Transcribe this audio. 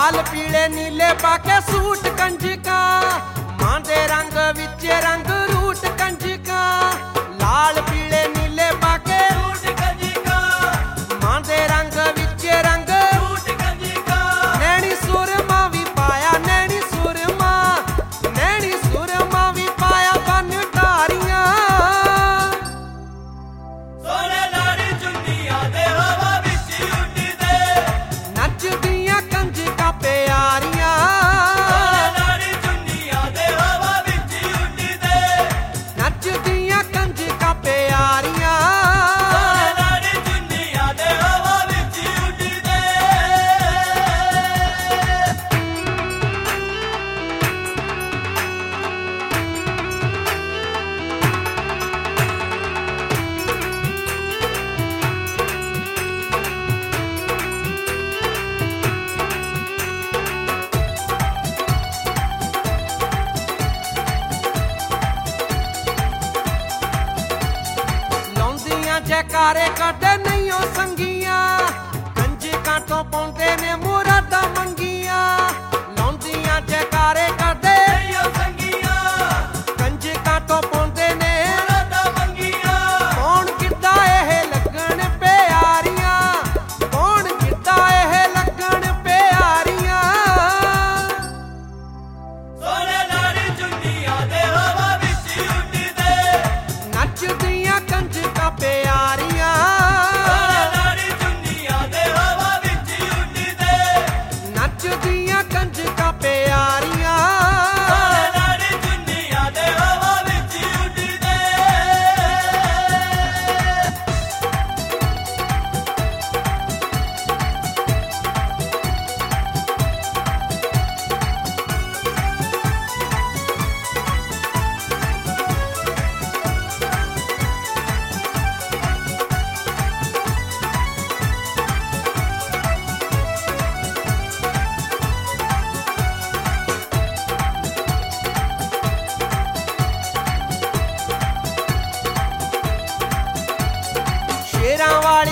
लाल पीले नीले पाके सूट कंजका, मां दे रंग विच रंग रूट कंजका। लाल पीले नीले पाके सूट कंजका, मां दे रंग विच रंग सूट कंजका। नैनी सुरमा भी पाया, नैनी सुरमा, नैनी सुरमा भी पाया बन धारियां। सोने लाड़ी चुन्नियां दे हवा विच उड़दे, नचदियां कंजका प्यारियां। सोने लाड़ी चुन्नियां दे हवा विच उड़दे, नचदियां कंजका प्यारियां। सोने लाड़ी चुन्नियां दे हवा विच उड़दे। ਲਾਉਂਦੀਆਂ ਜੈਕਾਰੇ ਕੱਢੇ ਨਹੀਂ ਉਹ ਸੰਗੀਆਂ, ਕੰਜਕਾਂ ਤੋਂ ਪਾਉਂਦੇ ਨੇ ਮੁਰਾਦਾਂ ਮੰਗੀਆਂ। ਲਾਉਂਦੀਆਂ ਜੈਕਾਰੇ ਕੱਢੇ ਓ ਸੰਗੀਆਂ ਕੰਜਕਾਂ ਤੋਂ ਪਾਉਂਦੇ ਨੇ, ਮੁਰਾਦਾਂ ਮੰਗੀਆਂ। ਕੌਣ ਕਿੱਦਾਂ ਇਹ ਲੱਗਣ ਪਿਆਰੀਆਂ, ਕੌਣ ਕਿੱਦਾਂ ਇਹ ਲੱਗਣ ਪਿਆਰੀਆਂ। सोने लाड़ी चुन्नियां दे हवा विच उड़दे, ਨੱਚਦੀਆਂ ਕੰਜਕਾਂ ਪਿਆਰੀਆਂ। सोने लाड़ी चुन्नियां दे हवा विच उड़दे, ਨੱਚਦੀਆਂ ਕੰਜਕਾਂ ਪਿਆਰੀਆਂ। सोने लाड़ी चुन्नियां दे हवा विच उड़दे। ਸ਼ੇਰਾਂ ਵਾਲੀ